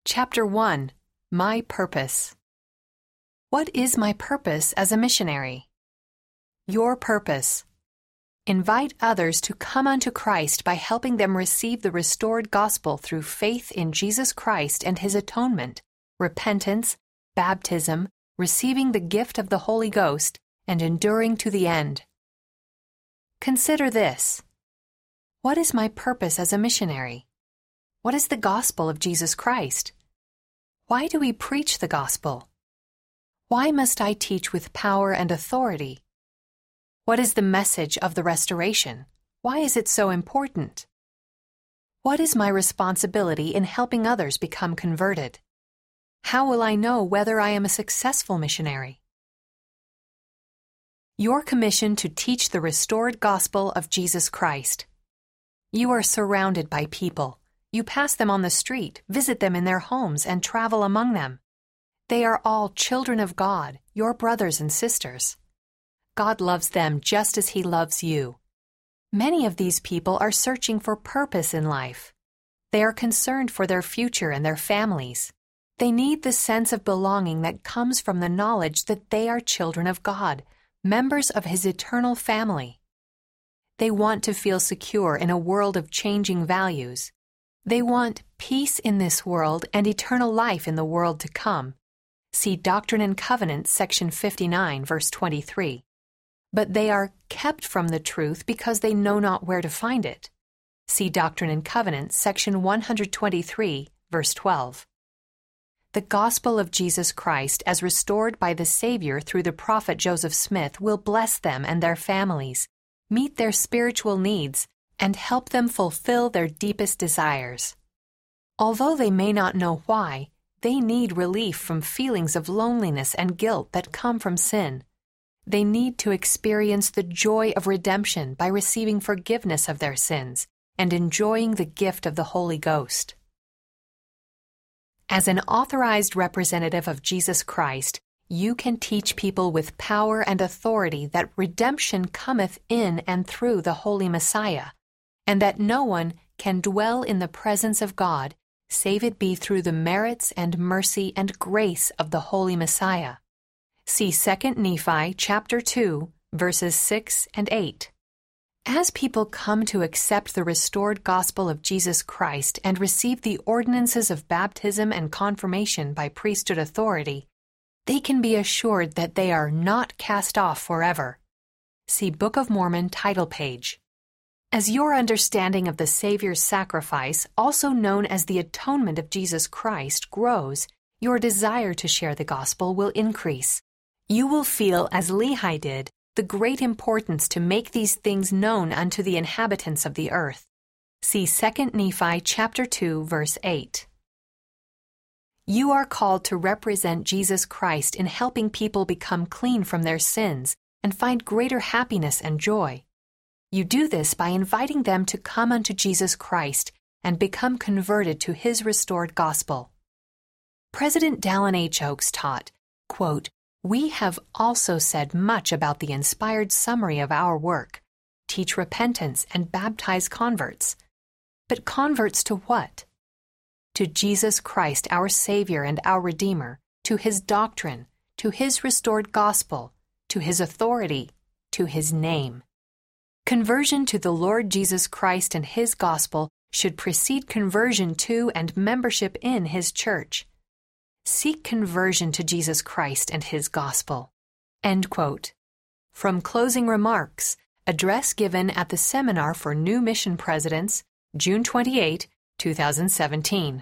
Chapter 1. My Purpose. What is my purpose as a missionary? Your purpose. Invite others to come unto Christ by helping them receive the restored gospel through faith in Jesus Christ and His atonement, repentance, baptism, receiving the gift of the Holy Ghost, and enduring to the end. Consider this. What is my purpose as a missionary? What is the gospel of Jesus Christ? Why do we preach the gospel? Why must I teach with power and authority? What is the message of the restoration? Why is it so important? What is my responsibility in helping others become converted? How will I know whether I am a successful missionary? Your commission to teach the restored gospel of Jesus Christ. You are surrounded by people. You pass them on the street, visit them in their homes, and travel among them. They are all children of God, your brothers and sisters. God loves them just as He loves you. Many of these people are searching for purpose in life. They are concerned for their future and their families. They need the sense of belonging that comes from the knowledge that they are children of God, members of His eternal family. They want to feel secure in a world of changing values. They want peace in this world and eternal life in the world to come. See Doctrine and Covenants, section 59, verse 23. But they are kept from the truth because they know not where to find it. See Doctrine and Covenants, section 123, verse 12. The gospel of Jesus Christ, as restored by the Savior through the prophet Joseph Smith, will bless them and their families, meet their spiritual needs, and help them fulfill their deepest desires. Although they may not know why, they need relief from feelings of loneliness and guilt that come from sin. They need to experience the joy of redemption by receiving forgiveness of their sins and enjoying the gift of the Holy Ghost. As an authorized representative of Jesus Christ, you can teach people with power and authority that redemption cometh in and through the Holy Messiah, and that no one can dwell in the presence of God save it be through the merits and mercy and grace of the Holy Messiah. See 2 Nephi chapter 2, verses 6 and 8. As people come to accept the restored gospel of Jesus Christ and receive the ordinances of baptism and confirmation by priesthood authority, they can be assured that they are not cast off forever. See Book of Mormon title page. As your understanding of the Savior's sacrifice, also known as the atonement of Jesus Christ, grows, your desire to share the gospel will increase. You will feel, as Lehi did, the great importance to make these things known unto the inhabitants of the earth. See 2 Nephi chapter 2, verse 8. You are called to represent Jesus Christ in helping people become clean from their sins and find greater happiness and joy. You do this by inviting them to come unto Jesus Christ and become converted to His restored gospel. President Dallin H. Oaks taught, quote, "We have also said much about the inspired summary of our work, teach repentance and baptize converts. But converts to what? To Jesus Christ, our Savior and our Redeemer, to His doctrine, to His restored gospel, to His authority, to His name. Conversion to the Lord Jesus Christ and His gospel should precede conversion to and membership in His church. Seek conversion to Jesus Christ and His gospel." End quote. From Closing Remarks, address given at the Seminar for New Mission Presidents, June 28, 2017.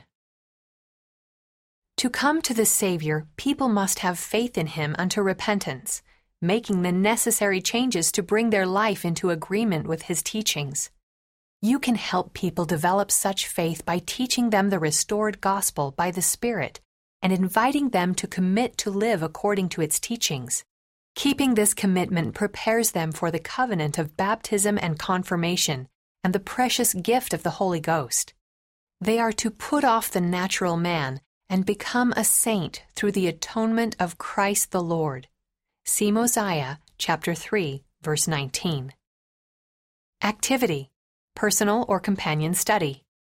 To come to the Savior, people must have faith in Him unto repentance, making the necessary changes to bring their life into agreement with His teachings. You can help people develop such faith by teaching them the restored gospel by the Spirit and inviting them to commit to live according to its teachings. Keeping this commitment prepares them for the covenant of baptism and confirmation and the precious gift of the Holy Ghost. They are to put off the natural man and become a saint through the atonement of Christ the Lord. See Mosiah chapter 3, verse 19. Activity: personal or companion study.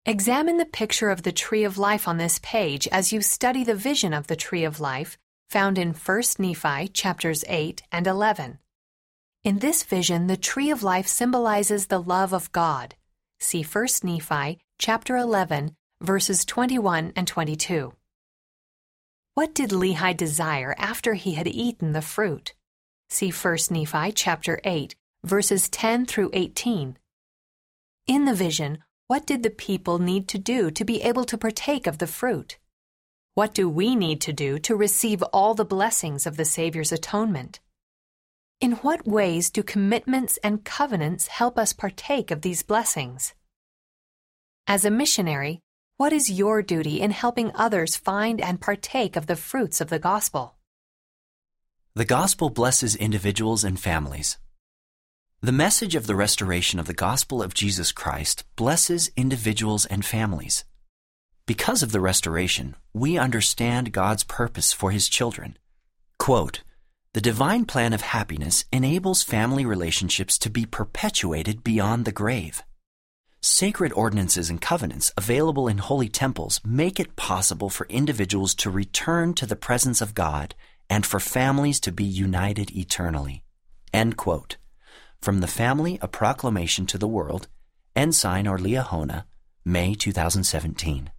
Examine the picture of the tree of life on this page as you study the vision of the tree of life found in 1 Nephi chapters 8 and 11. In this vision, the tree of life symbolizes the love of God. See 1 Nephi chapter 11, verses 21 and 22. What did Lehi desire after he had eaten the fruit? See 1 Nephi chapter 8, verses 10 through 18. In the vision, what did the people need to do to be able to partake of the fruit? What do we need to do to receive all the blessings of the Savior's atonement? In what ways do commitments and covenants help us partake of these blessings? As a missionary, what is your duty in helping others find and partake of the fruits of the gospel? The gospel blesses individuals and families. The message of the restoration of the gospel of Jesus Christ blesses individuals and families. Because of the restoration, we understand God's purpose for His children. Quote, "The divine plan of happiness enables family relationships to be perpetuated beyond the grave. Sacred ordinances and covenants available in holy temples make it possible for individuals to return to the presence of God and for families to be united eternally." End quote. From The Family, A Proclamation to the World, Ensign or Liahona, May 2017.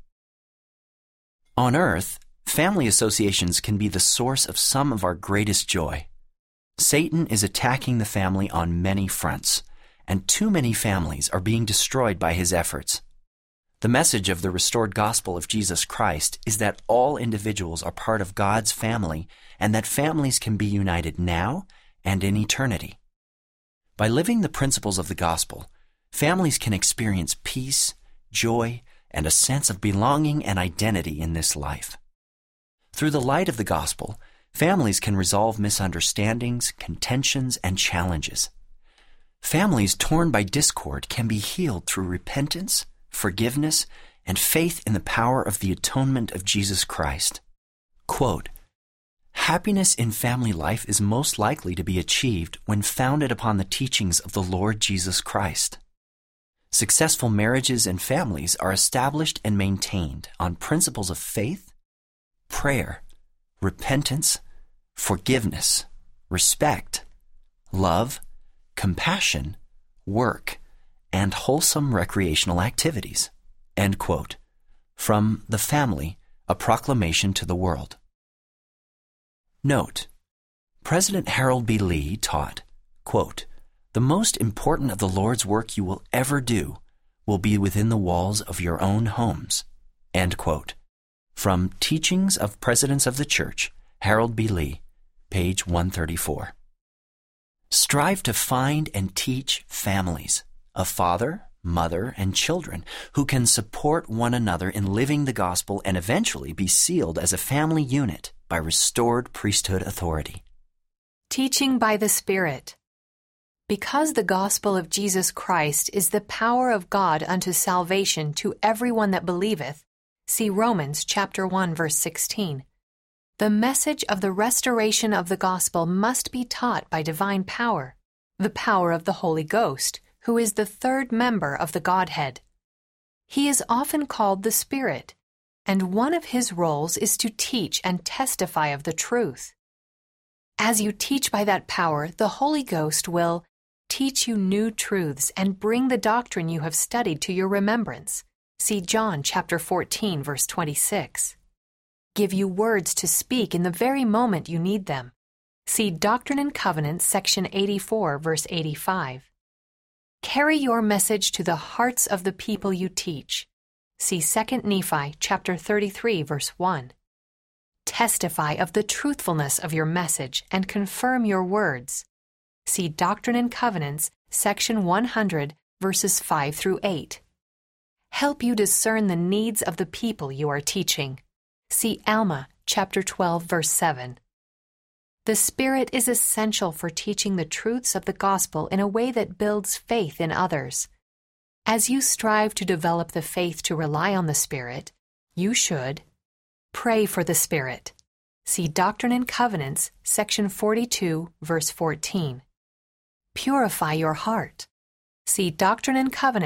On earth, family associations can be the source of some of our greatest joy. Satan is attacking the family on many fronts, and too many families are being destroyed by his efforts. The message of the restored gospel of Jesus Christ is that all individuals are part of God's family and that families can be united now and in eternity. By living the principles of the gospel, families can experience peace, joy, and a sense of belonging and identity in this life. Through the light of the gospel, families can resolve misunderstandings, contentions, and challenges. Families torn by discord can be healed through repentance, forgiveness, and faith in the power of the atonement of Jesus Christ. Quote, "Happiness in family life is most likely to be achieved when founded upon the teachings of the Lord Jesus Christ. Successful marriages and families are established and maintained on principles of faith, prayer, repentance, forgiveness, respect, love, compassion, work, and wholesome recreational activities." End quote. From The Family, A Proclamation to the World. Note, President Harold B. Lee taught, quote, "The most important of the Lord's work you will ever do will be within the walls of your own homes." End quote. From Teachings of Presidents of the Church, Harold B. Lee, page 134. Strive to find and teach families, a father, mother, and children who can support one another in living the gospel and eventually be sealed as a family unit by restored priesthood authority. Teaching by the Spirit. Because the gospel of Jesus Christ is the power of God unto salvation to everyone that believeth, see Romans chapter 1, verse 16. The message of the restoration of the gospel must be taught by divine power, the power of the Holy Ghost, who is the third member of the Godhead. He is often called the Spirit, and one of his roles is to teach and testify of the truth. As you teach by that power, the Holy Ghost will teach you new truths and bring the doctrine you have studied to your remembrance. See John chapter 14, verse 26. Give you words to speak in the very moment you need them. See Doctrine and Covenants, section 84, verse 85. Carry your message to the hearts of the people you teach. See 2 Nephi chapter 33, verse 1. Testify of the truthfulness of your message and confirm your words. See Doctrine and Covenants, section 100, verses 5 through 8. Help you discern the needs of the people you are teaching. See Alma chapter 12, verse 7. The Spirit is essential for teaching the truths of the gospel in a way that builds faith in others. As you strive to develop the faith to rely on the Spirit, you should pray for the Spirit. See Doctrine and Covenants, section 42, verse 14. Purify your heart. See Doctrine and Covenants,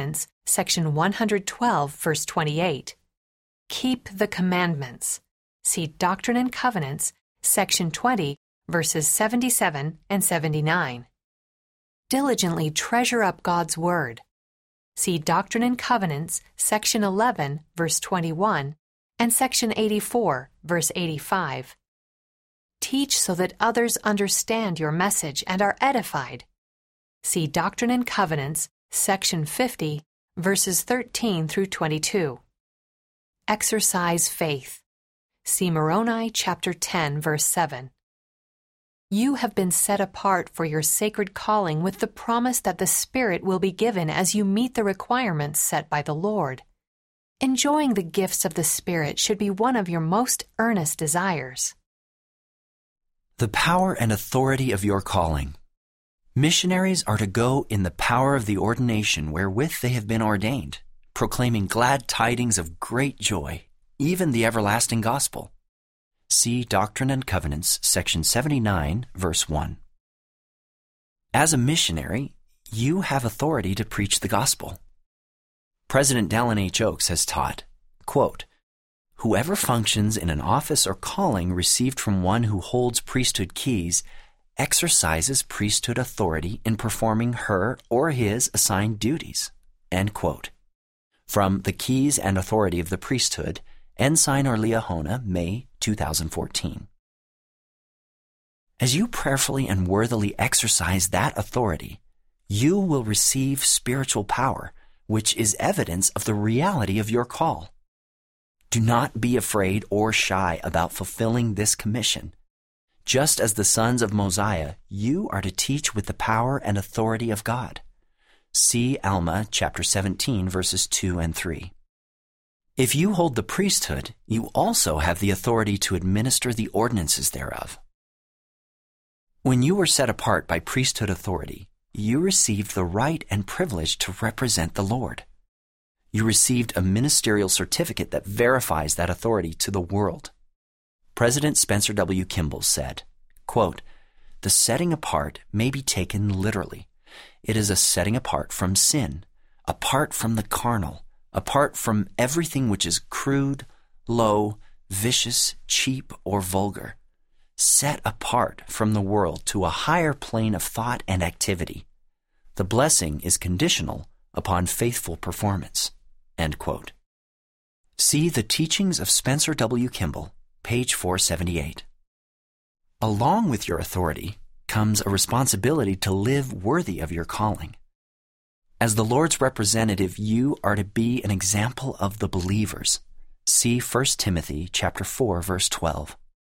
section 112, verse 28. Keep the commandments. See Doctrine and Covenants, section 20, verses 77 and 79. Diligently treasure up God's Word. See Doctrine and Covenants, section 11, verse 21, and section 84, verse 85. Teach so that others understand your message and are edified. See Doctrine and Covenants, section 50, verses 13 through 22. Exercise faith. See Moroni chapter 10, verse 7. You have been set apart for your sacred calling with the promise that the Spirit will be given as you meet the requirements set by the Lord. Enjoying the gifts of the Spirit should be one of your most earnest desires. The power and authority of your calling. Missionaries are to go in the power of the ordination wherewith they have been ordained, proclaiming glad tidings of great joy, even the everlasting gospel. See Doctrine and Covenants, section 79, verse 1. As a missionary, you have authority to preach the gospel. President Dallin H. Oaks has taught, quote, "Whoever functions in an office or calling received from one who holds priesthood keys exercises priesthood authority in performing her or his assigned duties." End quote. From The Keys and Authority of the Priesthood, Ensign or Liahona, May 2014. As you prayerfully and worthily exercise that authority, you will receive spiritual power, which is evidence of the reality of your call. Do not be afraid or shy about fulfilling this commission. Just as the sons of Mosiah, you are to teach with the power and authority of God. See Alma chapter 17, verses 2 and 3. If you hold the priesthood, you also have the authority to administer the ordinances thereof. When you were set apart by priesthood authority, you received the right and privilege to represent the Lord. You received a ministerial certificate that verifies that authority to the world. President Spencer W. Kimball said, quote, "The setting apart may be taken literally. It is a setting apart from sin, apart from the carnal, apart from everything which is crude, low, vicious, cheap, or vulgar. Set apart from the world to a higher plane of thought and activity. The blessing is conditional upon faithful performance." End quote. See The Teachings of Spencer W. Kimball, page 478. Along with your authority comes a responsibility to live worthy of your calling. As the Lord's representative, you are to be an example of the believers. See 1 Timothy chapter 4, verse 12.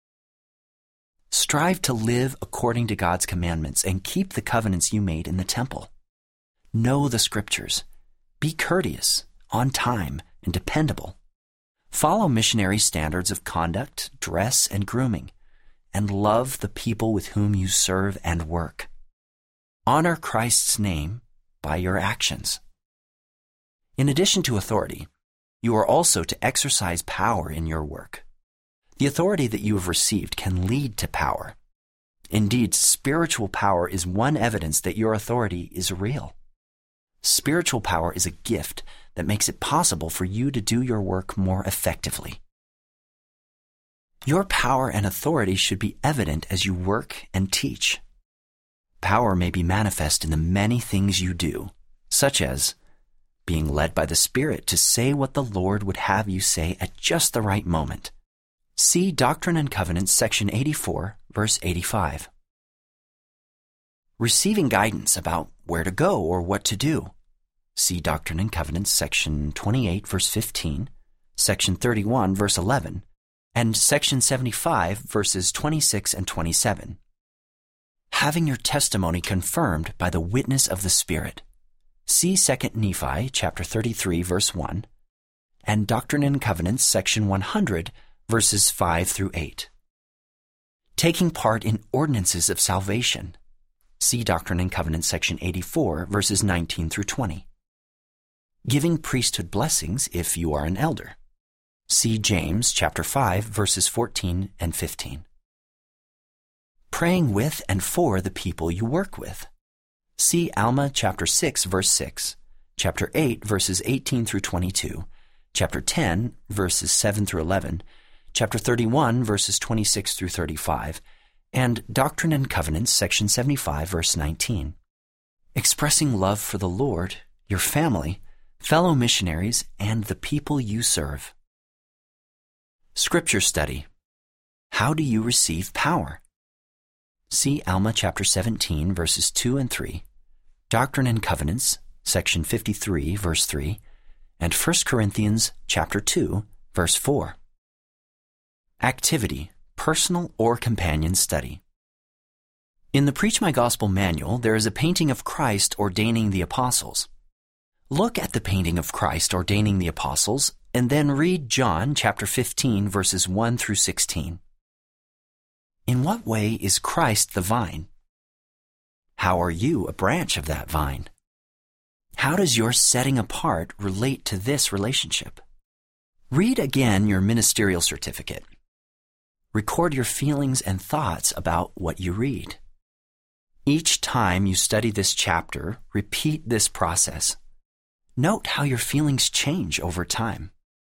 Strive to live according to God's commandments and keep the covenants you made in the temple. Know the Scriptures. Be courteous, on time, and dependable. Follow missionary standards of conduct, dress, and grooming, and love the people with whom you serve and work. Honor Christ's name by your actions. In addition to authority, you are also to exercise power in your work. The authority that you have received can lead to power. Indeed, spiritual power is one evidence that your authority is real. Spiritual power is a gift that makes it possible for you to do your work more effectively. Your power and authority should be evident as you work and teach. Power may be manifest in the many things you do, such as being led by the Spirit to say what the Lord would have you say at just the right moment. See Doctrine and Covenants, section 84, verse 85. Receiving guidance about where to go or what to do. See Doctrine and Covenants, section 28, verse 15, section 31, verse 11, and section 75, verses 26 and 27. Having your testimony confirmed by the witness of the Spirit. See 2 Nephi, chapter 33, verse 1, and Doctrine and Covenants, section 100, verses 5 through 8. Taking part in ordinances of salvation. See Doctrine and Covenants, section 84, verses 19 through 20. Giving priesthood blessings if you are an elder. See James, chapter 5, verses 14 and 15. Praying with and for the people you work with. See Alma chapter 6, verse 6, chapter 8, verses 18 through 22, chapter 10, verses 7 through 11, chapter 31, verses 26 through 35, and Doctrine and Covenants, section 75, verse 19. Expressing love for the Lord, your family, fellow missionaries, and the people you serve. Scripture study. How do you receive power? See Alma chapter 17, verses 2 and 3, Doctrine and Covenants, section 53, verse 3, and 1 Corinthians chapter 2, verse 4. Activity, personal or companion study. In the Preach My Gospel manual, there is a painting of Christ ordaining the apostles. Look at the painting of Christ ordaining the apostles, and then read John chapter 15, verses 1 through 16. In what way is Christ the vine? How are you a branch of that vine? How does your setting apart relate to this relationship? Read again your ministerial certificate. Record your feelings and thoughts about what you read. Each time you study this chapter, repeat this process. Note how your feelings change over time.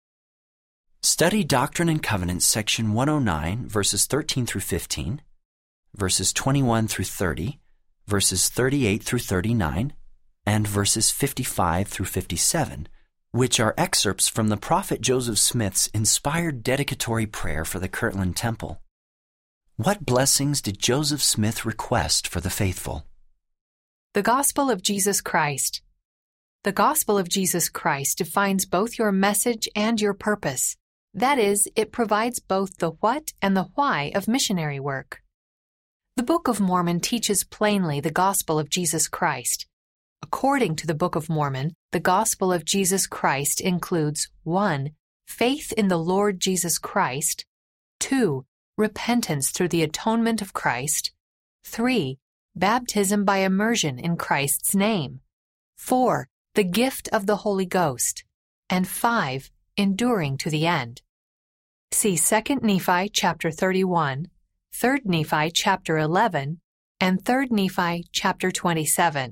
Study Doctrine and Covenants, section 109, verses 13 through 15, verses 21 through 30, verses 38 through 39, and verses 55 through 57, which are excerpts from the prophet Joseph Smith's inspired dedicatory prayer for the Kirtland Temple. What blessings did Joseph Smith request for the faithful? The Gospel of Jesus Christ. The Gospel of Jesus Christ defines both your message and your purpose. That is, it provides both the what and the why of missionary work. The Book of Mormon teaches plainly the Gospel of Jesus Christ. According to the Book of Mormon, the Gospel of Jesus Christ includes 1. Faith in the Lord Jesus Christ, 2. Repentance through the atonement of Christ, 3. Baptism by immersion in Christ's name, 4. The gift of the Holy Ghost, and 5. Enduring to the end. See 2 Nephi chapter 31, 3 Nephi chapter 11, and 3 Nephi chapter 27.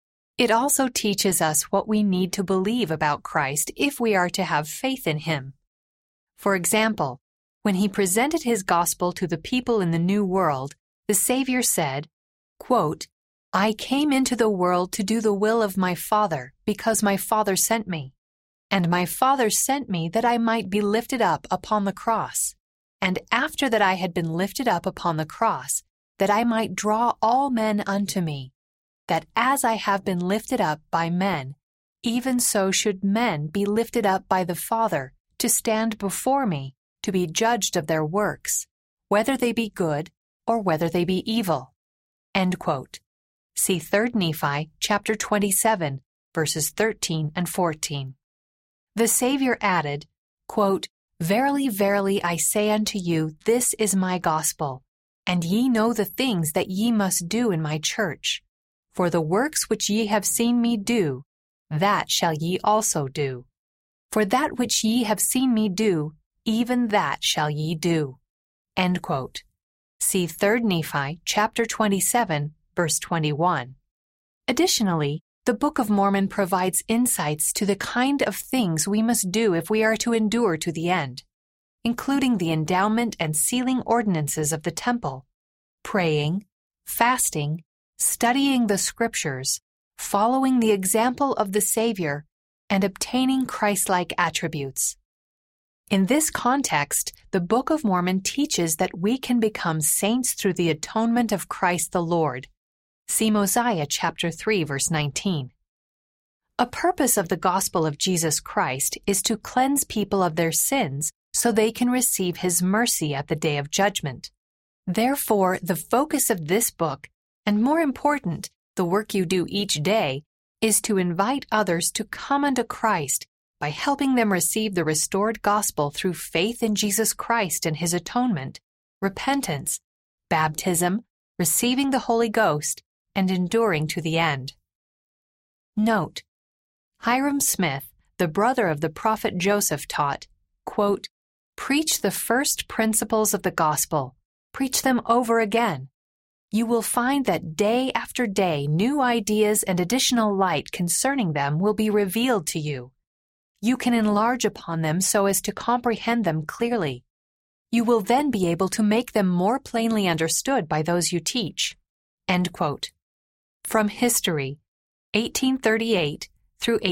It also teaches us what we need to believe about Christ if we are to have faith in Him. For example, when He presented His gospel to the people in the New World, the Savior said, quote, I came into the world to do the will of my Father, because my Father sent me. And my Father sent me that I might be lifted up upon the cross. And after that I had been lifted up upon the cross, that I might draw all men unto me. That as I have been lifted up by men, even so should men be lifted up by the Father, to stand before me, to be judged of their works, whether they be good or whether they be evil. End quote. See 3 Nephi chapter 27, verses 13 and 14. The Savior added, quote, Verily, verily, I say unto you, this is my gospel, and ye know the things that ye must do in my church. For the works which ye have seen me do, that shall ye also do. For that which ye have seen me do, even that shall ye do. End quote. See 3 Nephi chapter 27, verse 21. Additionally, the Book of Mormon provides insights to the kind of things we must do if we are to endure to the end, including the endowment and sealing ordinances of the temple, praying, fasting, studying the Scriptures, following the example of the Savior, and obtaining Christ-like attributes. In this context, the Book of Mormon teaches that we can become saints through the atonement of Christ the Lord. See Mosiah chapter 3, verse 19. A purpose of the gospel of Jesus Christ is to cleanse people of their sins so they can receive His mercy at the day of judgment. Therefore, the focus of this book, and more important, the work you do each day, is to invite others to come unto Christ by helping them receive the restored gospel through faith in Jesus Christ and His atonement, repentance, baptism, receiving the Holy Ghost, and enduring to the end. Note: Hyrum Smith, the brother of the prophet Joseph, taught, quote, "Preach the first principles of the gospel. Preach them over again. you will find that day after day new ideas and additional light concerning them will be revealed to you. You can enlarge upon them so as to comprehend them clearly. You will then be able to make them more plainly understood by those you teach." End quote. From History, 1838 through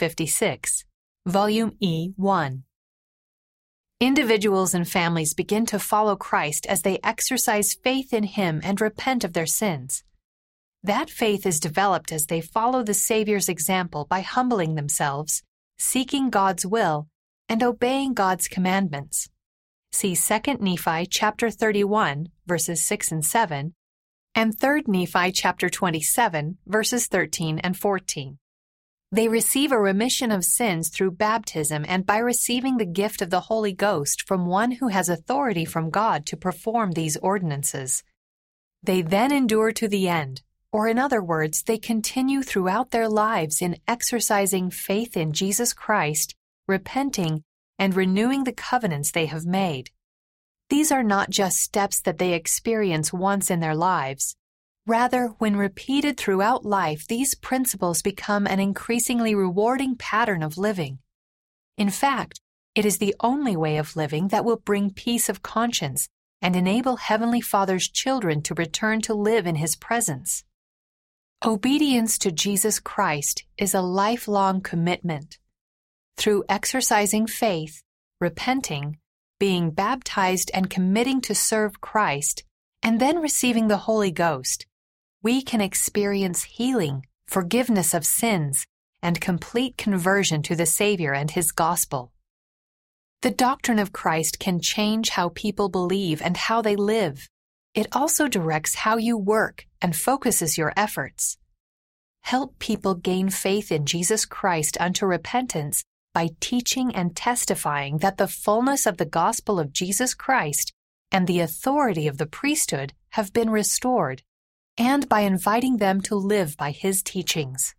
1856, Volume E1. Individuals and families begin to follow Christ as they exercise faith in Him and repent of their sins. That faith is developed as they follow the Savior's example by humbling themselves, seeking God's will, and obeying God's commandments. See 2 Nephi chapter 31, verses 6 and 7, and 3 Nephi chapter 27, verses 13 and 14. They receive a remission of sins through baptism and by receiving the gift of the Holy Ghost from one who has authority from God to perform these ordinances. They then endure to the end, or in other words, they continue throughout their lives in exercising faith in Jesus Christ, repenting, and renewing the covenants they have made. These are not just steps that they experience once in their lives. Rather, when repeated throughout life, these principles become an increasingly rewarding pattern of living. In fact, it is the only way of living that will bring peace of conscience and enable Heavenly Father's children to return to live in His presence. Obedience to Jesus Christ is a lifelong commitment. Through exercising faith, repenting, being baptized and committing to serve Christ, and then receiving the Holy Ghost, we can experience healing, forgiveness of sins, and complete conversion to the Savior and His gospel. The doctrine of Christ can change how people believe and how they live. It also directs how you work and focuses your efforts. Help people gain faith in Jesus Christ unto repentance by teaching and testifying that the fullness of the gospel of Jesus Christ and the authority of the priesthood have been restored, and by inviting them to live by His teachings.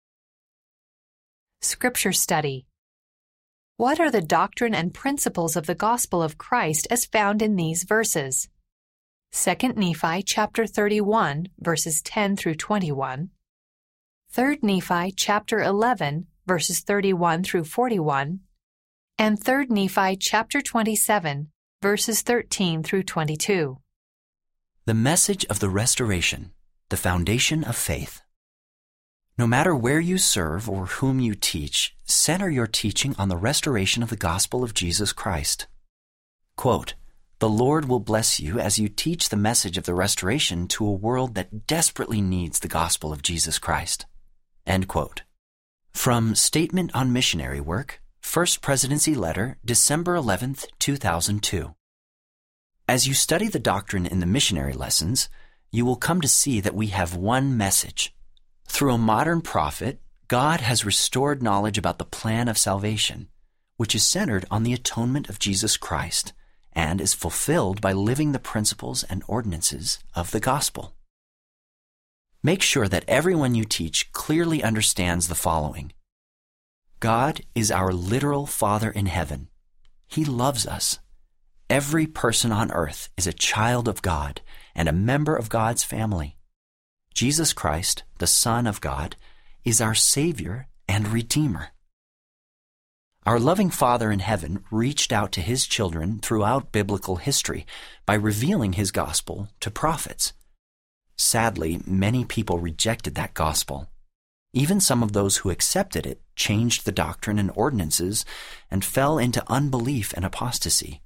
Scripture Study. What are the doctrine and principles of the gospel of Christ as found in these verses? 2 Nephi chapter 31, verses 10 through 21, 3 Nephi chapter 11, verses 31 through 41, and 3 Nephi chapter 27, verses 13 through 22. The message of the restoration, the foundation of faith. No matter where you serve or whom you teach, center your teaching on the restoration of the gospel of Jesus Christ. Quote, "The Lord will bless you as you teach the message of the restoration to a world that desperately needs the gospel of Jesus Christ." End quote. From Statement on Missionary Work, First Presidency Letter, December 11th, 2002. As you study the doctrine in the missionary lessons, you will come to see that we have one message. Through a modern prophet, God has restored knowledge about the plan of salvation, which is centered on the atonement of Jesus Christ and is fulfilled by living the principles and ordinances of the gospel. Make sure that everyone you teach clearly understands the following. God is our literal Father in heaven. He loves us. Every person on earth is a child of God and a member of God's family. Jesus Christ, the Son of God, is our Savior and Redeemer. Our loving Father in heaven reached out to His children throughout biblical history by revealing His gospel to prophets. Sadly, many people rejected that gospel. Even some of those who accepted it changed the doctrine and ordinances and fell into unbelief and apostasy.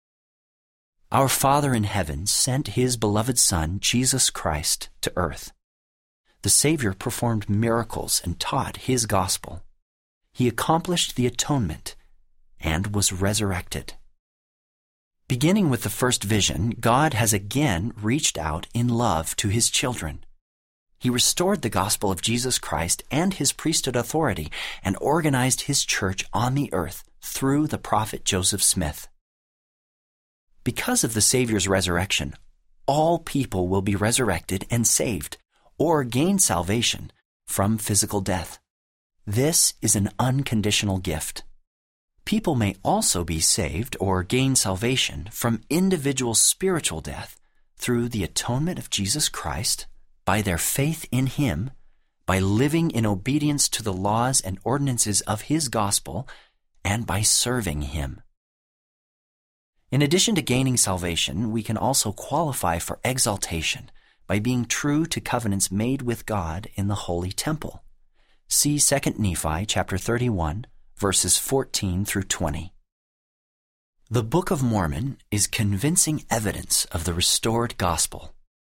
Our Father in heaven sent His beloved Son, Jesus Christ, to earth. The Savior performed miracles and taught His gospel. He accomplished the atonement and was resurrected. Beginning with the first vision, God has again reached out in love to His children. He restored the gospel of Jesus Christ and His priesthood authority and organized His church on the earth through the prophet Joseph Smith. Because of the Savior's resurrection, all people will be resurrected and saved, or gain salvation from physical death. This is an unconditional gift. People may also be saved or gain salvation from individual spiritual death through the atonement of Jesus Christ, by their faith in Him, by living in obedience to the laws and ordinances of His gospel, and by serving Him. In addition to gaining salvation, we can also qualify for exaltation by being true to covenants made with God in the holy temple. See 2 Nephi chapter 31, verses 14 through 20. The Book of Mormon is convincing evidence of the restored gospel.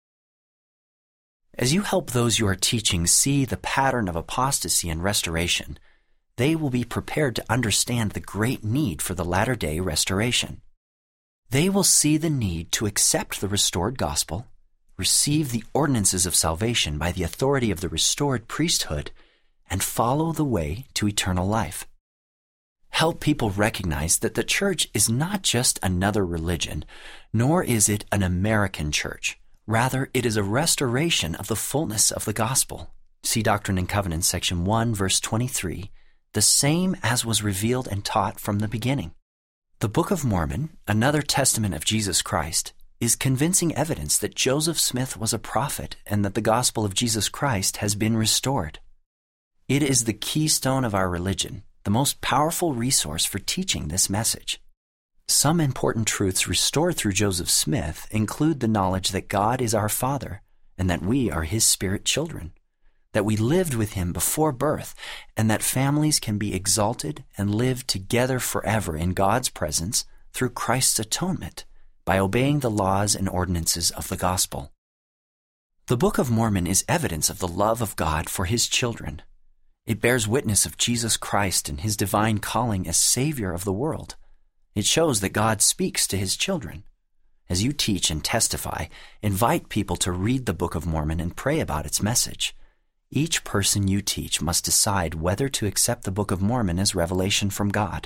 As you help those you are teaching see the pattern of apostasy and restoration, they will be prepared to understand the great need for the latter-day restoration. They will see the need to accept the restored gospel, receive the ordinances of salvation by the authority of the restored priesthood, and follow the way to eternal life. Help people recognize that the church is not just another religion, nor is it an American church. Rather, it is a restoration of the fullness of the gospel. See Doctrine and Covenants, section 1, verse 23, the same as was revealed and taught from the beginning. The Book of Mormon, another testament of Jesus Christ, is convincing evidence that Joseph Smith was a prophet and that the gospel of Jesus Christ has been restored. It is the keystone of our religion, the most powerful resource for teaching this message. Some important truths restored through Joseph Smith include the knowledge that God is our Father and that we are His spirit children, that we lived with Him before birth, and that families can be exalted and live together forever in God's presence through Christ's atonement by obeying the laws and ordinances of the gospel. The Book of Mormon is evidence of the love of God for His children. It bears witness of Jesus Christ and His divine calling as Savior of the world. It shows that God speaks to His children. As you teach and testify, invite people to read the Book of Mormon and pray about its message. Each person you teach must decide whether to accept the Book of Mormon as revelation from God.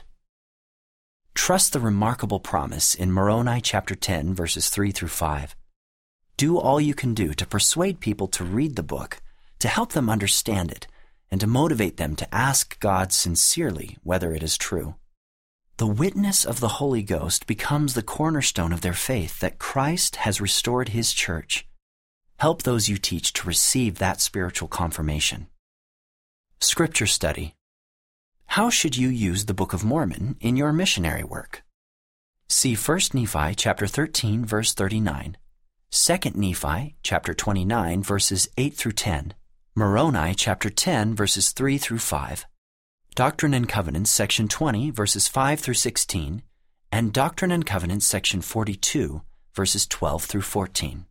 Trust the remarkable promise in Moroni chapter 10, verses 3 through 5. Do all you can do to persuade people to read the book, to help them understand it, and to motivate them to ask God sincerely whether it is true. The witness of the Holy Ghost becomes the cornerstone of their faith that Christ has restored His church. Help those you teach to receive that spiritual confirmation. Scripture study. How should you use the Book of Mormon in your missionary work? See 1 Nephi chapter 13, verse 39, 2 Nephi chapter 29, verses 8 through 10, Moroni chapter 10, verses 3 through 5, Doctrine and Covenants section 20, verses 5 through 16, and Doctrine and Covenants section 42, verses 12 through 14.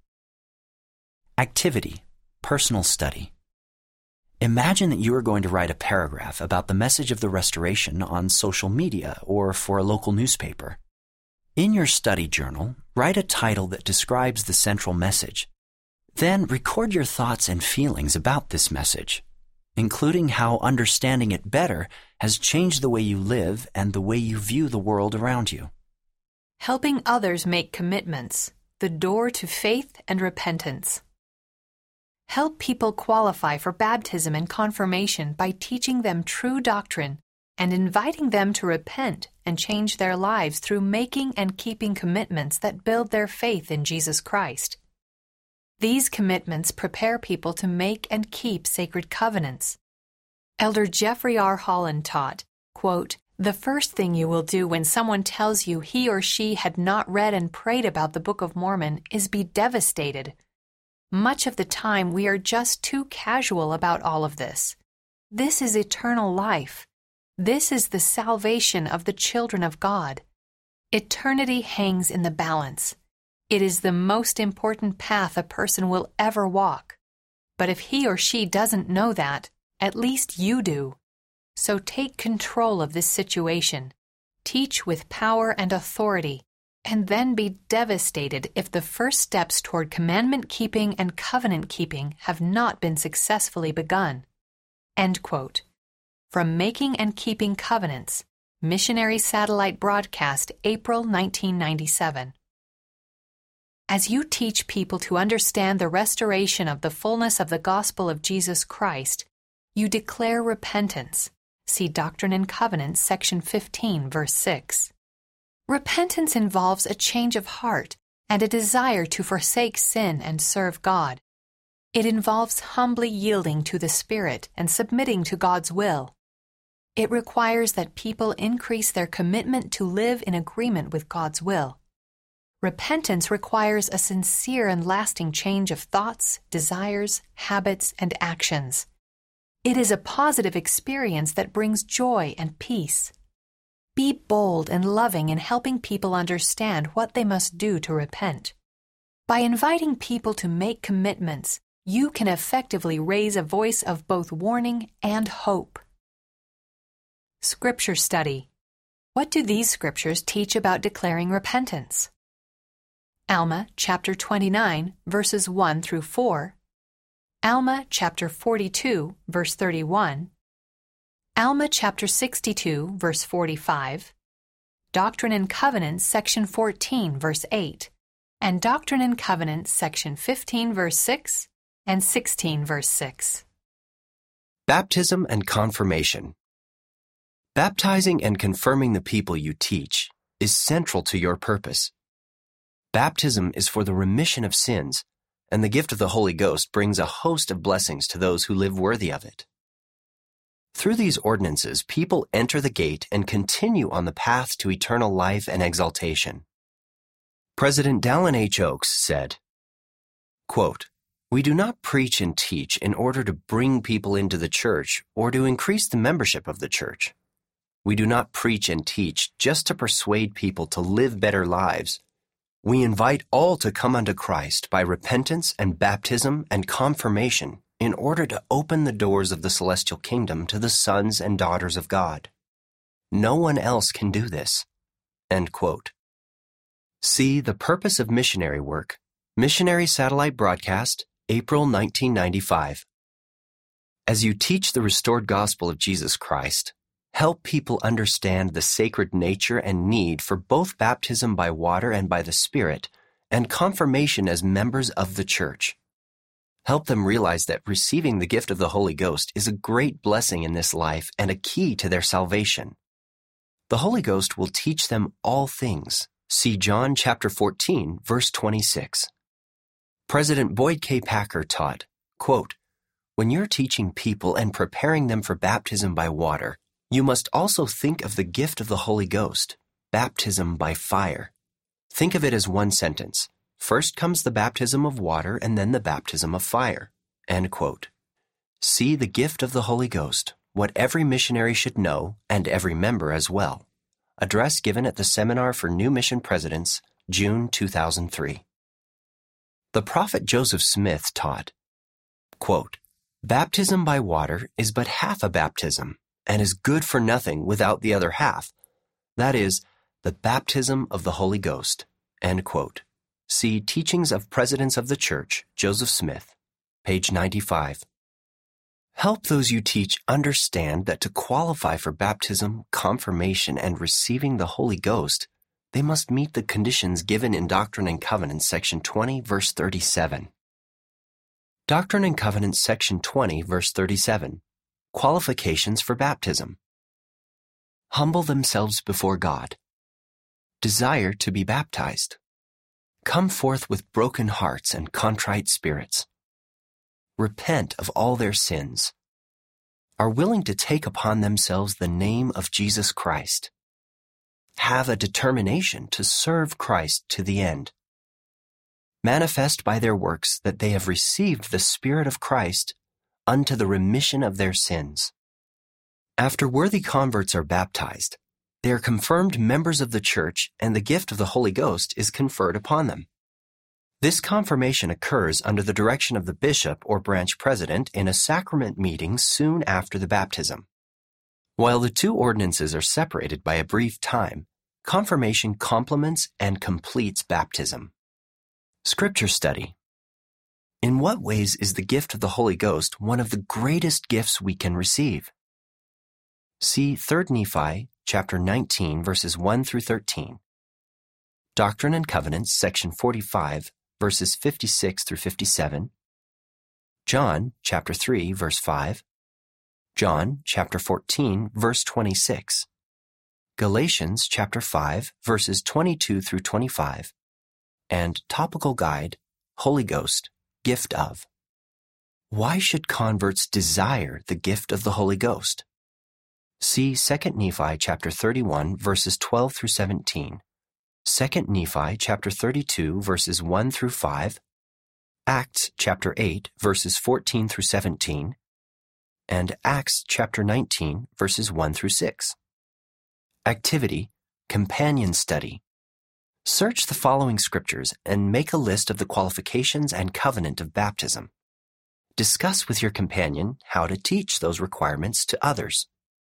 Activity, personal study. Imagine that you are going to write a paragraph about the message of the restoration on social media or for a local newspaper. In your study journal, write a title that describes the central message. Then record your thoughts and feelings about this message, including how understanding it better has changed the way you live and the way you view the world around you. Helping others make commitments, the door to faith and repentance. Help people qualify for baptism and confirmation by teaching them true doctrine and inviting them to repent and change their lives through making and keeping commitments that build their faith in Jesus Christ. These commitments prepare people to make and keep sacred covenants. Elder Jeffrey R. Holland taught, quote, "The first thing you will do when someone tells you he or she had not read and prayed about the Book of Mormon is be devastated. Much of the time, we are just too casual about all of this. This is eternal life. This is the salvation of the children of God. Eternity hangs in the balance. It is the most important path a person will ever walk. But if he or she doesn't know that, at least you do. So take control of this situation. Teach with power and authority, and then be devastated if the first steps toward commandment keeping and covenant keeping have not been successfully begun." End quote. From Making and Keeping Covenants, Missionary Satellite Broadcast, April 1997. As you teach people to understand the restoration of the fullness of the gospel of Jesus Christ, you declare repentance. See Doctrine and Covenants, section 15, verse 6. Repentance involves a change of heart, and a desire to forsake sin and serve God. It involves humbly yielding to the Spirit and submitting to God's will. It requires that people increase their commitment to live in agreement with God's will. Repentance requires a sincere and lasting change of thoughts, desires, habits, and actions. It is a positive experience that brings joy and peace. Be bold and loving in helping people understand what they must do to repent. By inviting people to make commitments, you can effectively raise a voice of both warning and hope. Scripture Study. What do these scriptures teach about declaring repentance? Alma chapter 29, verses 1 through 4. Alma chapter 42, verse 31. Alma chapter 62, verse 45. Doctrine and Covenants, section 14, verse 8. And Doctrine and Covenants, section 15, verse 6, and 16, verse 6. Baptism and confirmation. Baptizing and confirming the people you teach is central to your purpose. Baptism is for the remission of sins, and the gift of the Holy Ghost brings a host of blessings to those who live worthy of it. Through these ordinances, people enter the gate and continue on the path to eternal life and exaltation. President Dallin H. Oaks said, quote, "We do not preach and teach in order to bring people into the church or to increase the membership of the church. We do not preach and teach just to persuade people to live better lives. We invite all to come unto Christ by repentance and baptism and confirmation in order to open the doors of the celestial kingdom to the sons and daughters of God. No one else can do this." End quote. See The Purpose of Missionary Work, Missionary Satellite Broadcast, April 1995. As you teach the restored gospel of Jesus Christ, help people understand the sacred nature and need for both baptism by water and by the Spirit, and confirmation as members of the church. Help them realize that receiving the gift of the Holy Ghost is a great blessing in this life and a key to their salvation. The Holy Ghost will teach them all things. See John chapter 14, verse 26. President Boyd K. Packer taught, quote, "When you're teaching people and preparing them for baptism by water, you must also think of the gift of the Holy Ghost, baptism by fire. Think of it as one sentence. First comes the baptism of water and then the baptism of fire." End quote. See The Gift of the Holy Ghost, What Every Missionary Should Know, and Every Member as Well. Address given at the Seminar for New Mission Presidents, June 2003. The prophet Joseph Smith taught, quote, "Baptism by water is but half a baptism, and is good for nothing without the other half, that is, the baptism of the Holy Ghost." End quote. See Teachings of Presidents of the Church, Joseph Smith, page 95. Help those you teach understand that to qualify for baptism, confirmation, and receiving the Holy Ghost, they must meet the conditions given in Doctrine and Covenants, section 20, verse 37. Doctrine and Covenants, section 20, verse 37. Qualifications for baptism. Humble themselves before God. Desire to be baptized. Come forth with broken hearts and contrite spirits. Repent of all their sins. Are willing to take upon themselves the name of Jesus Christ. Have a determination to serve Christ to the end. Manifest by their works that they have received the Spirit of Christ unto the remission of their sins. After worthy converts are baptized, they are confirmed members of the church, and the gift of the Holy Ghost is conferred upon them. This confirmation occurs under the direction of the bishop or branch president in a sacrament meeting soon after the baptism. While the two ordinances are separated by a brief time, confirmation complements and completes baptism. Scripture Study. In what ways is the gift of the Holy Ghost one of the greatest gifts we can receive? See 3 Nephi, chapter 19, verses 1 through 13. Doctrine and Covenants, section 45, verses 56 through 57. John, chapter 3, verse 5. John, chapter 14, verse 26. Galatians, chapter 5, verses 22 through 25. and Topical Guide, Holy Ghost, Gift of. Why should converts desire the gift of the Holy Ghost? See 2 Nephi chapter 31, verses 12 through 17, 2 Nephi chapter 32, verses 1 through 5, Acts chapter 8, verses 14 through 17, and Acts chapter 19, verses 1 through 6. Activity, Companion Study. Search the following scriptures and make a list of the qualifications and covenant of baptism. Discuss with your companion how to teach those requirements to others.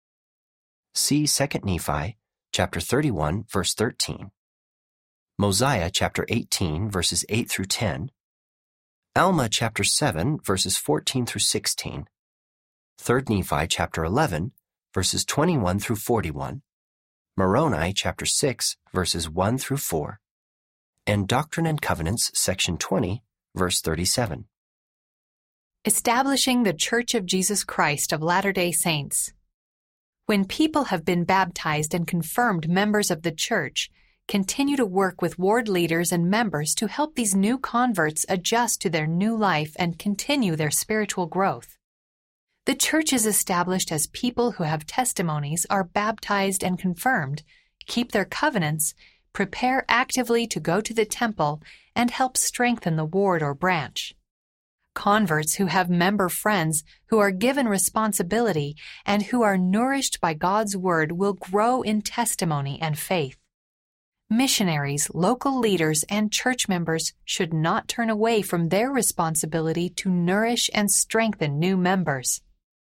See 2 Nephi chapter 31, verse 13, Mosiah chapter 18, verses 8 through 10, Alma chapter 7, verses 14 through 16, 3 Nephi chapter 11, verses 21 through 41, Moroni chapter 6, verses 1 through 4, and Doctrine and Covenants, section 20, verse 37. Establishing the Church of Jesus Christ of Latter-day Saints. When people have been baptized and confirmed members of the church, continue to work with ward leaders and members to help these new converts adjust to their new life and continue their spiritual growth. The church is established as people who have testimonies are baptized and confirmed, keep their covenants, prepare actively to go to the temple, and help strengthen the ward or branch. Converts who have member friends who are given responsibility and who are nourished by God's Word will grow in testimony and faith. Missionaries, local leaders, and church members should not turn away from their responsibility to nourish and strengthen new members.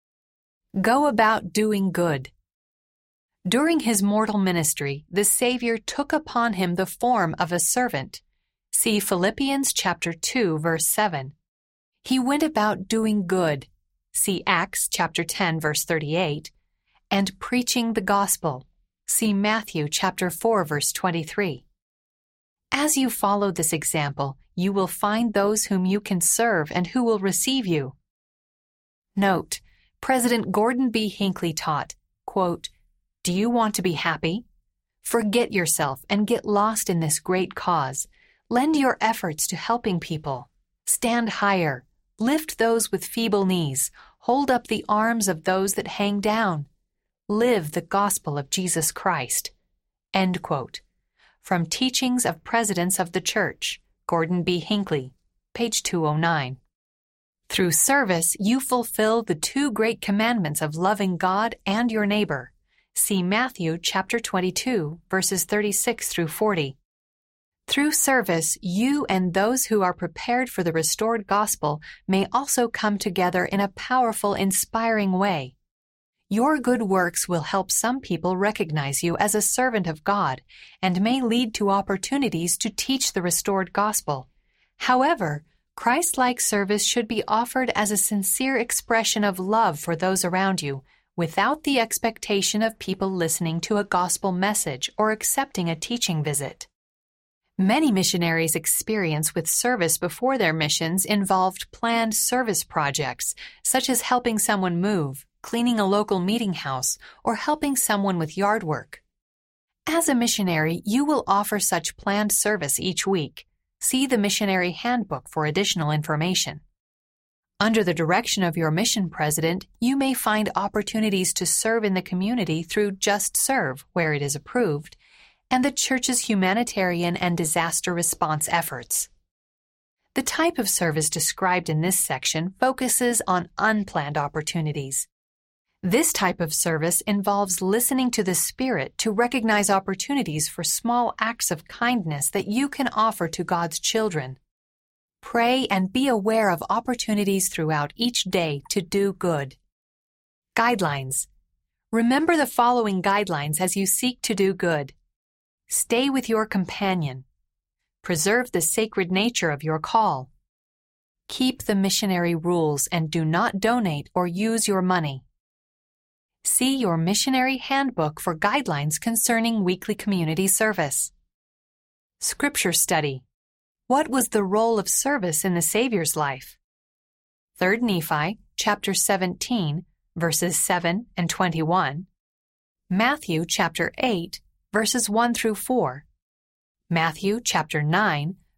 Go about doing good. During his mortal ministry, the Savior took upon him the form of a servant. See Philippians chapter 2, verse 7. He went about doing good. See Acts chapter 10, verse 38. And preaching the gospel. See Matthew chapter 4, verse 23. As you follow this example, you will find those whom you can serve and who will receive you. Note, President Gordon B. Hinckley taught, quote, "Do you want to be happy? Forget yourself and get lost in this great cause. Lend your efforts to helping people. Stand higher. Lift those with feeble knees. Hold up the arms of those that hang down. Live the gospel of Jesus Christ." End quote. From Teachings of Presidents of the Church, Gordon B. Hinckley, page 209. Through service, you fulfill the two great commandments of loving God and your neighbor. See Matthew chapter 22, verses 36 through 40. Through service, you and those who are prepared for the restored gospel may also come together in a powerful, inspiring way. Your good works will help some people recognize you as a servant of God and may lead to opportunities to teach the restored gospel. However, Christ-like service should be offered as a sincere expression of love for those around you, without the expectation of people listening to a gospel message or accepting a teaching visit. Many missionaries' experience with service before their missions involved planned service projects, such as helping someone move, cleaning a local meeting house, or helping someone with yard work. As a missionary, you will offer such planned service each week. See the Missionary Handbook for additional information. Under the direction of your mission president, you may find opportunities to serve in the community through Just Serve, where it is approved, and the church's humanitarian and disaster response efforts. The type of service described in this section focuses on unplanned opportunities. This type of service involves listening to the Spirit to recognize opportunities for small acts of kindness that you can offer to God's children. Pray and be aware of opportunities throughout each day to do good. Guidelines. Remember the following guidelines as you seek to do good. Stay with your companion. Preserve the sacred nature of your call. Keep the missionary rules and do not donate or use your money. See your Missionary Handbook for guidelines concerning weekly community service. Scripture study. What was the role of service in the Savior's life? 3 Nephi, chapter 17, verses 7 and 21. Matthew, chapter 8, verses 1 through 4. Matthew, chapter 9,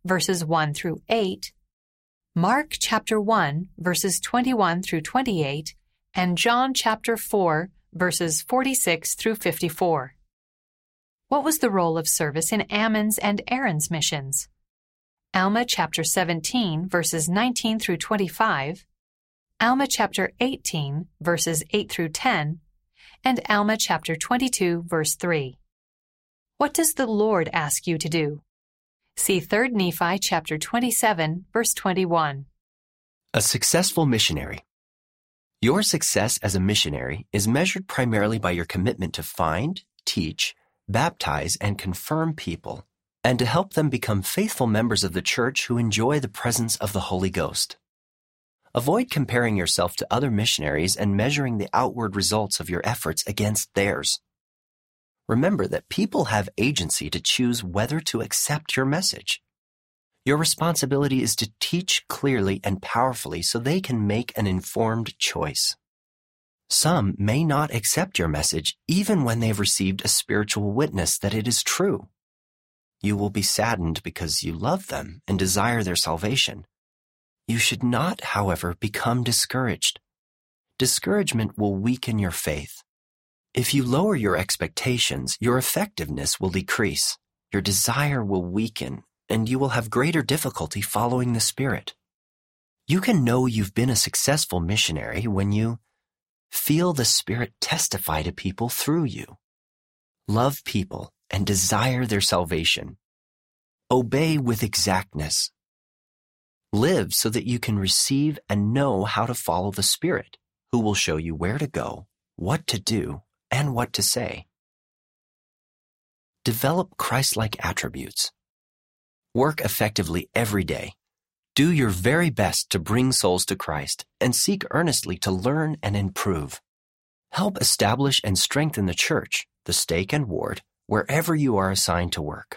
verses 1 through 8, Mark chapter 1, verses 21 through 28, and John chapter 4, verses 46 through 54. What was the role of service in Ammon's and Aaron's missions? Alma chapter 17, verses 19 through 25, Alma chapter 18, verses 8 through 10, and Alma chapter 22, verse 3. What does the Lord ask you to do? See 3 Nephi chapter 27, verse 21. A successful missionary. Your success as a missionary is measured primarily by your commitment to find, teach, baptize, and confirm people, and to help them become faithful members of the church who enjoy the presence of the Holy Ghost. Avoid comparing yourself to other missionaries and measuring the outward results of your efforts against theirs. Remember that people have agency to choose whether to accept your message. Your responsibility is to teach clearly and powerfully so they can make an informed choice. Some may not accept your message even when they've received a spiritual witness that it is true. You will be saddened because you love them and desire their salvation. You should not, however, become discouraged. Discouragement will weaken your faith. If you lower your expectations, your effectiveness will decrease, your desire will weaken, and you will have greater difficulty following the Spirit. You can know you've been a successful missionary when you feel the Spirit testify to people through you, love people, and desire their salvation. Obey with exactness. Live so that you can receive and know how to follow the Spirit, who will show you where to go, what to do, and what to say. Develop Christ-like attributes. Work effectively every day. Do your very best to bring souls to Christ and seek earnestly to learn and improve. Help establish and strengthen the church, the stake and ward, wherever you are assigned to work.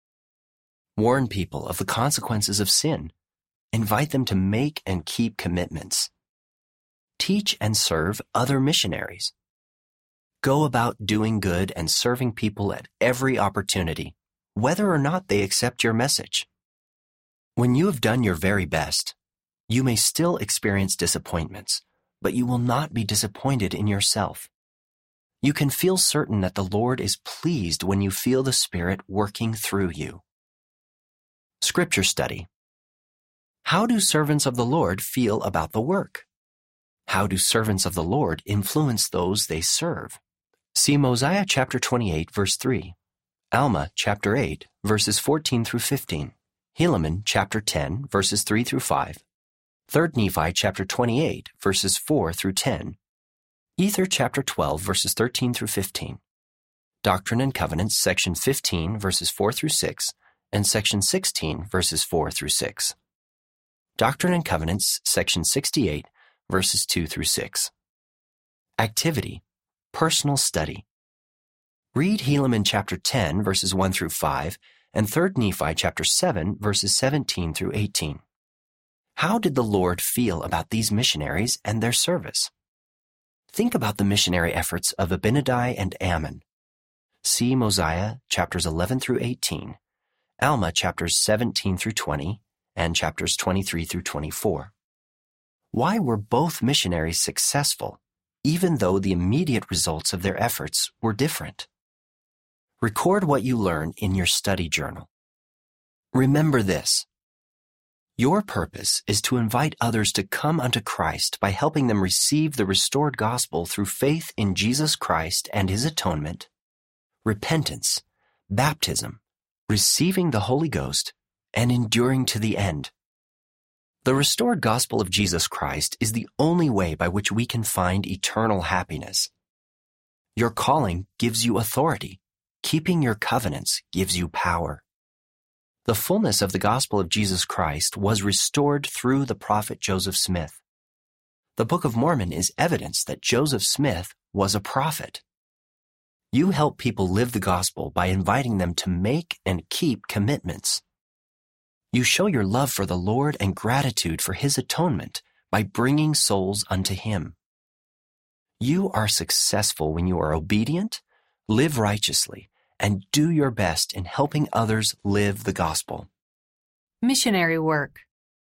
Warn people of the consequences of sin. Invite them to make and keep commitments. Teach and serve other missionaries. Go about doing good and serving people at every opportunity, whether or not they accept your message. When you have done your very best, you may still experience disappointments, but you will not be disappointed in yourself. You can feel certain that the Lord is pleased when you feel the Spirit working through you. Scripture study. How do servants of the Lord feel about the work? How do servants of the Lord influence those they serve? See Mosiah chapter 28, verse 3, Alma chapter 8, verses 14 through 15, Helaman chapter 10, verses 3 through 5, 3 Nephi chapter 28, verses 4 through 10, Ether chapter 12, verses 13 through 15, Doctrine and Covenants, section 15, verses 4 through 6, and section 16, verses 4 through 6. Doctrine and Covenants, section 68, verses 2 through 6. Activity, personal study. Read Helaman chapter 10, verses 1 through 5, and 3 Nephi chapter 7, verses 17 through 18. How did the Lord feel about these missionaries and their service? Think about the missionary efforts of Abinadi and Ammon. See Mosiah chapters 11 through 18, Alma chapters 17 through 20, and chapters 23 through 24. Why were both missionaries successful, even though the immediate results of their efforts were different? Record what you learn in your study journal. Remember this. Your purpose is to invite others to come unto Christ by helping them receive the restored gospel through faith in Jesus Christ and His atonement, repentance, baptism, receiving the Holy Ghost, and enduring to the end. The restored gospel of Jesus Christ is the only way by which we can find eternal happiness. Your calling gives you authority. Keeping your covenants gives you power. The fullness of the gospel of Jesus Christ was restored through the prophet Joseph Smith. The Book of Mormon is evidence that Joseph Smith was a prophet. You help people live the gospel by inviting them to make and keep commitments. You show your love for the Lord and gratitude for His atonement by bringing souls unto Him. You are successful when you are obedient, live righteously, and do your best in helping others live the gospel. Missionary work.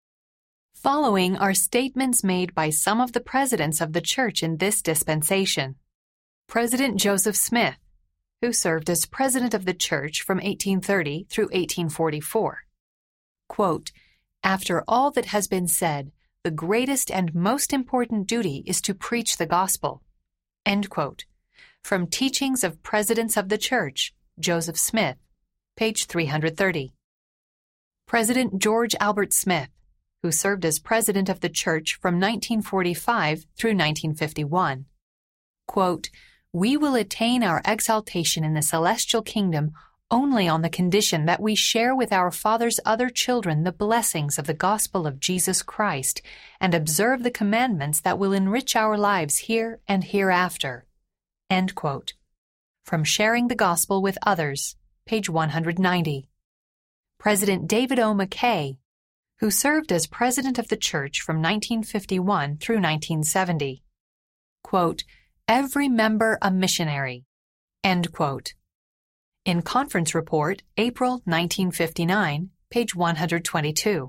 Following are statements made by some of the presidents of the Church in this dispensation. President Joseph Smith, who served as president of the Church from 1830 through 1844. Quote, "After all that has been said, the greatest and most important duty is to preach the gospel." End quote. From Teachings of Presidents of the Church, Joseph Smith, page 330. President George Albert Smith, who served as president of the Church from 1945 through 1951. Quote, "We will attain our exaltation in the celestial kingdom only on the condition that we share with our Father's other children the blessings of the gospel of Jesus Christ and observe the commandments that will enrich our lives here and hereafter." End quote. From Sharing the Gospel with Others, page 190. President David O. McKay, who served as president of the Church from 1951 through 1970. Quote, "Every member a missionary." End quote. In Conference Report, April 1959, page 122.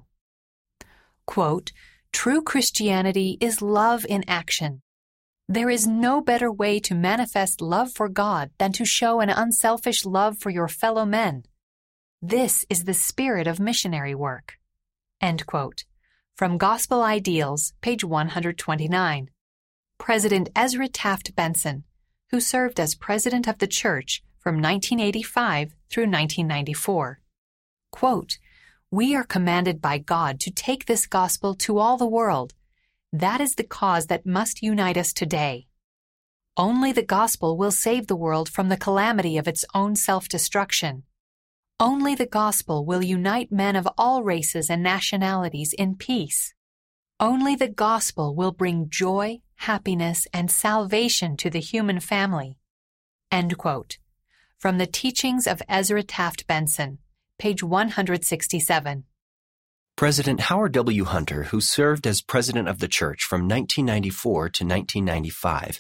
Quote, "True Christianity is love in action. There is no better way to manifest love for God than to show an unselfish love for your fellow men. This is the spirit of missionary work." End quote. From Gospel Ideals, page 129. President Ezra Taft Benson, who served as president of the Church from 1985 through 1994. Quote, "We are commanded by God to take this gospel to all the world. That is the cause that must unite us today. Only the gospel will save the world from the calamity of its own self-destruction. Only the gospel will unite men of all races and nationalities in peace. Only the gospel will bring joy, happiness, and salvation to the human family." End quote. From the Teachings of Ezra Taft Benson, page 167. President Howard W. Hunter, who served as president of the Church from 1994 to 1995.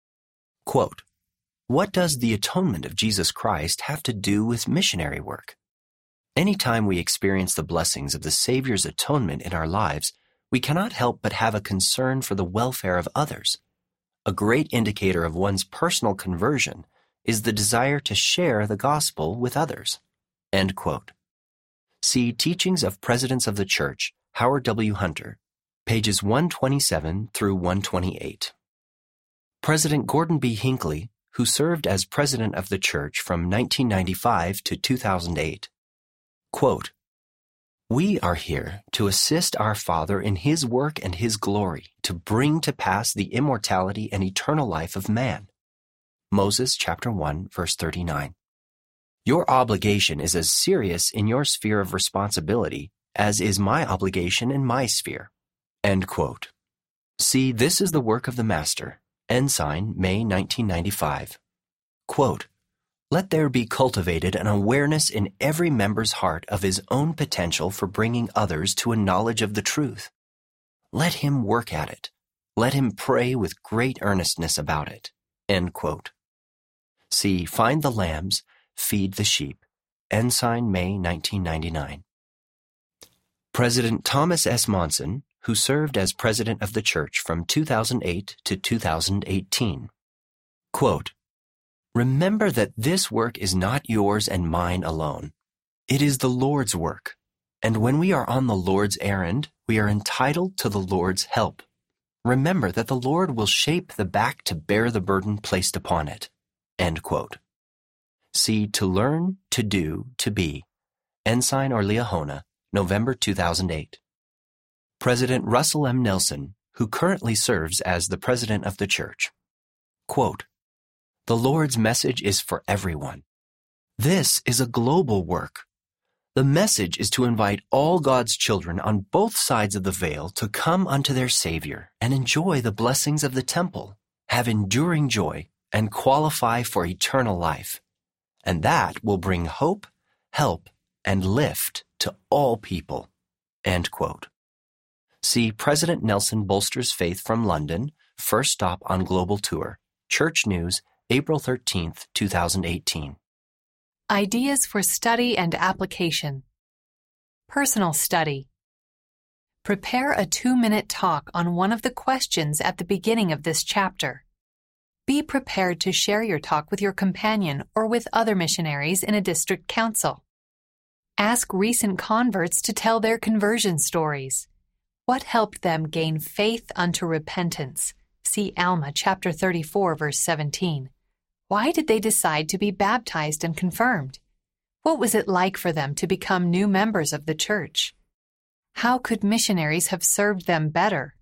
Quote, "What does the atonement of Jesus Christ have to do with missionary work? Anytime we experience the blessings of the Savior's atonement in our lives, we cannot help but have a concern for the welfare of others. A great indicator of one's personal conversion is the desire to share the gospel with others." End quote. See Teachings of Presidents of the Church, Howard W. Hunter, pages 127 through 128. President Gordon B. Hinckley, who served as president of the Church from 1995 to 2008. Quote, "We are here to assist our Father in His work and His glory to bring to pass the immortality and eternal life of man." Moses chapter 1, verse 39. Your obligation is as serious in your sphere of responsibility as is my obligation in my sphere. End quote. See, this is the work of the Master. Ensign, May 1995. Quote, "Let there be cultivated an awareness in every member's heart of his own potential for bringing others to a knowledge of the truth. Let him work at it. Let him pray with great earnestness about it." End quote. See Find the Lambs, Feed the Sheep. Ensign, May 1999. President Thomas S. Monson, who served as president of the Church from 2008 to 2018. Quote, "Remember that this work is not yours and mine alone. It is the Lord's work, and when we are on the Lord's errand, we are entitled to the Lord's help. Remember that the Lord will shape the back to bear the burden placed upon it." End quote. See To Learn, To Do, To Be. Ensign or Liahona, November 2008. President Russell M. Nelson, who currently serves as the president of the Church. Quote, "The Lord's message is for everyone. This is a global work. The message is to invite all God's children on both sides of the veil to come unto their Savior and enjoy the blessings of the temple, have enduring joy, and qualify for eternal life. And that will bring hope, help, and lift to all people." End quote. See President Nelson bolsters faith from London, first stop on global tour. Church News, April 13th, 2018. Ideas for Study and Application. Personal study. Prepare a 2-minute talk on one of the questions at the beginning of this chapter. Be prepared to share your talk with your companion or with other missionaries in a district council. Ask recent converts to tell their conversion stories. What helped them gain faith unto repentance? See Alma chapter 34, verse 17. Why did they decide to be baptized and confirmed? What was it like for them to become new members of the church? How could missionaries have served them better?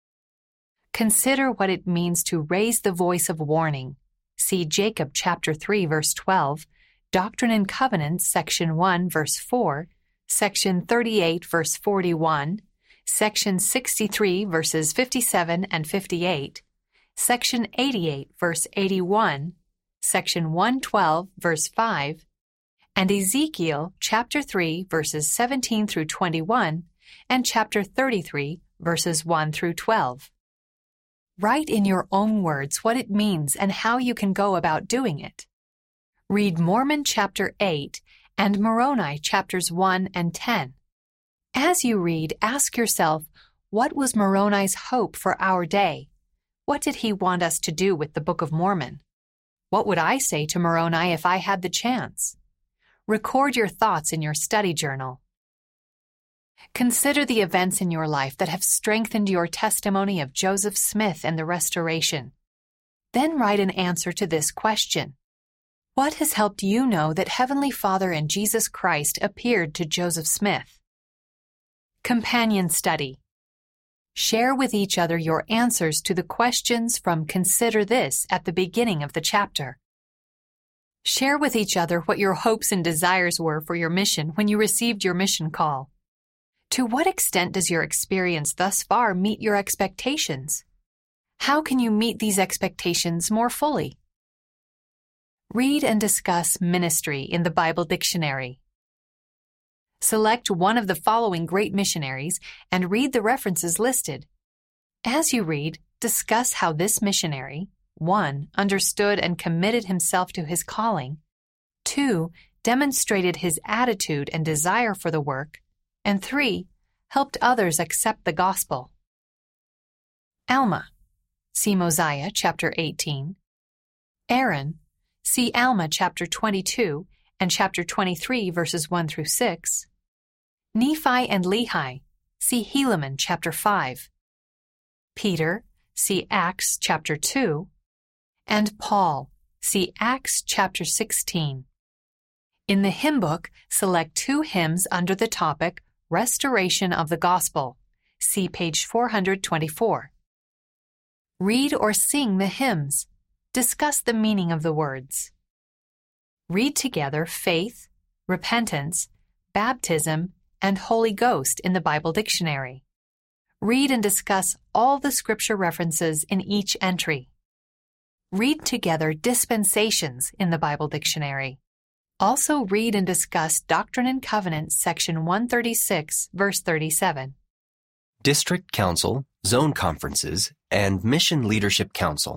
Consider what it means to raise the voice of warning. See Jacob chapter 3, verse 12, Doctrine and Covenants, section 1, verse 4, section 38, verse 41, section 63, verses 57 and 58, section 88, verse 81, section 112, verse 5, and Ezekiel chapter 3, verses 17 through 21, and chapter 33, verses 1 through 12. Write in your own words what it means and how you can go about doing it. Read Mormon chapter 8 and Moroni chapters 1 and 10. As you read, ask yourself, what was Moroni's hope for our day? What did he want us to do with the Book of Mormon? What would I say to Moroni if I had the chance? Record your thoughts in your study journal. Consider the events in your life that have strengthened your testimony of Joseph Smith and the Restoration. Then write an answer to this question. What has helped you know that Heavenly Father and Jesus Christ appeared to Joseph Smith? Companion study. Share with each other your answers to the questions from Consider This at the beginning of the chapter. Share with each other what your hopes and desires were for your mission when you received your mission call. To what extent does your experience thus far meet your expectations? How can you meet these expectations more fully? Read and discuss ministry in the Bible Dictionary. Select one of the following great missionaries and read the references listed. As you read, discuss how this missionary, 1. Understood and committed himself to his calling, 2. Demonstrated his attitude and desire for the work, and 3. Helped others accept the gospel. Alma. See Mosiah chapter 18. Aaron. See Alma chapter 22 and chapter 23 verses 1 through 6. Nephi and Lehi. See Helaman chapter 5. Peter. See Acts chapter 2. And Paul. See Acts chapter 16. In the hymn book, select 2 hymns under the topic Restoration of the Gospel. See page 424. Read or sing the hymns. Discuss the meaning of the words. Read together faith, repentance, baptism, and Holy Ghost in the Bible Dictionary. Read and discuss all the scripture references in each entry. Read together dispensations in the Bible Dictionary. Also read and discuss Doctrine and Covenants, section 136, verse 37. District Council, Zone Conferences, and Mission Leadership Council.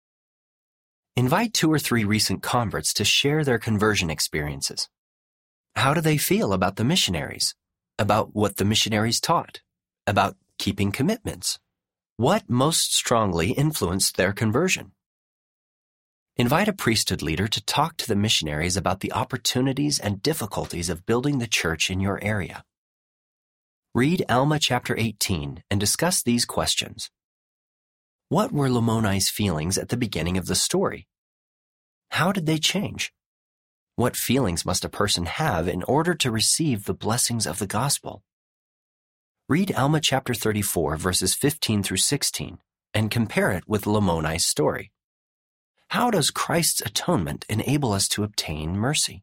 Invite 2 or 3 recent converts to share their conversion experiences. How do they feel about the missionaries? About what the missionaries taught? About keeping commitments? What most strongly influenced their conversion? Invite a priesthood leader to talk to the missionaries about the opportunities and difficulties of building the church in your area. Read Alma chapter 18 and discuss these questions. What were Lamoni's feelings at the beginning of the story? How did they change? What feelings must a person have in order to receive the blessings of the gospel? Read Alma chapter 34, verses 15 through 16, and compare it with Lamoni's story. How does Christ's atonement enable us to obtain mercy?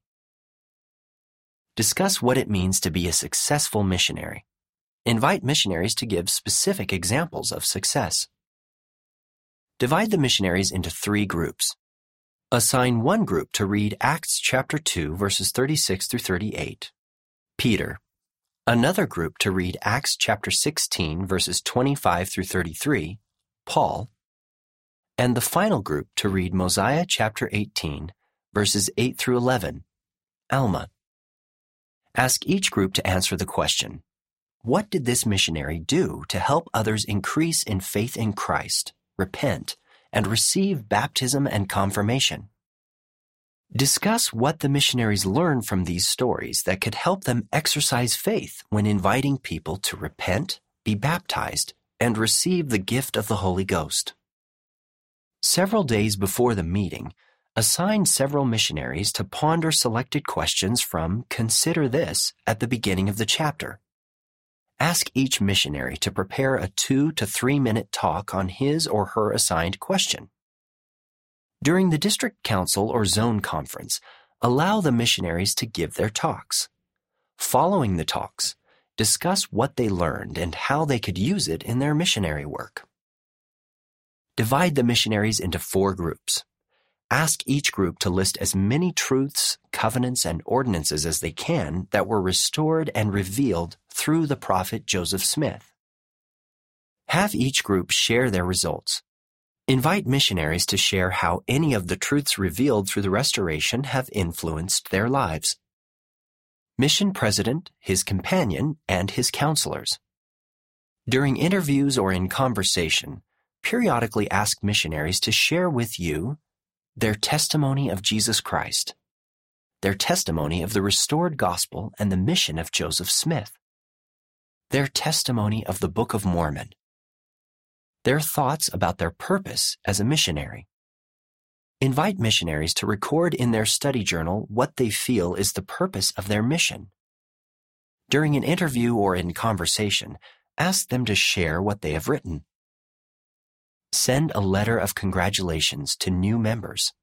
Discuss what it means to be a successful missionary. Invite missionaries to give specific examples of success. Divide the missionaries into 3 groups. Assign one group to read Acts chapter 2, verses 36 through 38. Peter. Another group to read Acts chapter 16, verses 25 through 33. Paul. And the final group to read Mosiah chapter 18, verses 8 through 11. Alma. Ask each group to answer the question, what did this missionary do to help others increase in faith in Christ, repent, and receive baptism and confirmation? Discuss what the missionaries learned from these stories that could help them exercise faith when inviting people to repent, be baptized, and receive the gift of the Holy Ghost. Several days before the meeting, assign several missionaries to ponder selected questions from Consider This at the beginning of the chapter. Ask each missionary to prepare a 2 to 3 minute talk on his or her assigned question. During the district council or zone conference, allow the missionaries to give their talks. Following the talks, discuss what they learned and how they could use it in their missionary work. Divide the missionaries into 4 groups. Ask each group to list as many truths, covenants, and ordinances as they can that were restored and revealed through the prophet Joseph Smith. Have each group share their results. Invite missionaries to share how any of the truths revealed through the restoration have influenced their lives. Mission President, his companion, and his counselors. During interviews or in conversation, periodically ask missionaries to share with you their testimony of Jesus Christ, their testimony of the restored gospel and the mission of Joseph Smith, their testimony of the Book of Mormon, their thoughts about their purpose as a missionary. Invite missionaries to record in their study journal what they feel is the purpose of their mission. During an interview or in conversation, ask them to share what they have written. Send a letter of congratulations to new members.